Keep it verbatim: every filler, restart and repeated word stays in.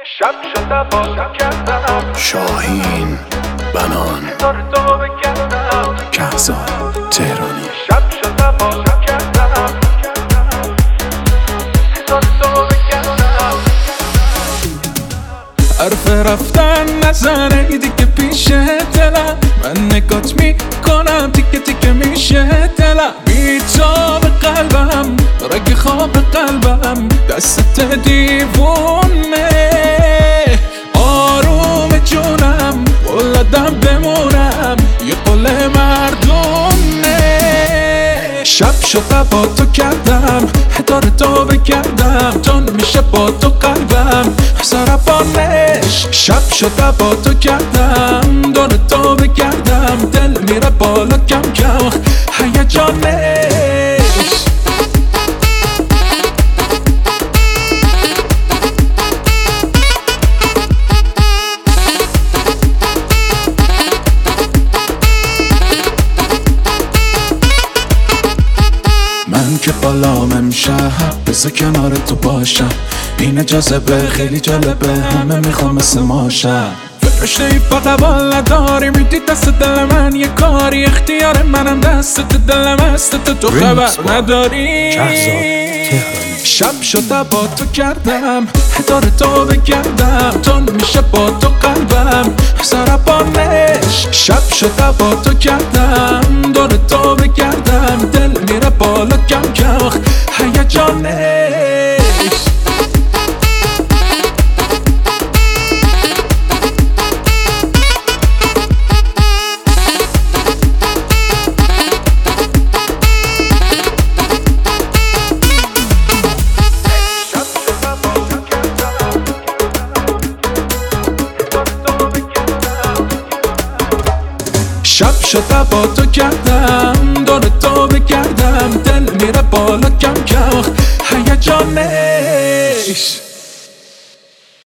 شب شده با تو کردم شاهین بنان هزار تو بکردم کهزاد تهرانی شب شده با تو کردم هزار تو بکردم حرف رفتن نزنه دیگه پیش دلم من نگات میکنم تیکه تیکه میشه دلم بی تو به قلبم رگ خواب قلبم دست دیوونه آروم جونم ولدم بمونم یه قول مردونه شب شده با تو کردم هدار تو بگردم تون میشه با تو قلبم سربانش شب شده با تو کردم دور تو بگردم دل میره بالا کم کم هیجانش من که بالام امشب بذار کنار تو باشم این جاذبه خیلی جالبه همه میخوام مثل ماشم فرشته ای فقط بال نداری میدی دست دل من یه کاری اختیار منم دست دل مست تو خبر نداری شب شده با تو کردم هدار تو بگردم تون میشه با تو قلبم سربانش شب شده با تو کردم دور تو بگردم دل میره بالا کم کم هیجانش شب شده با تو کردم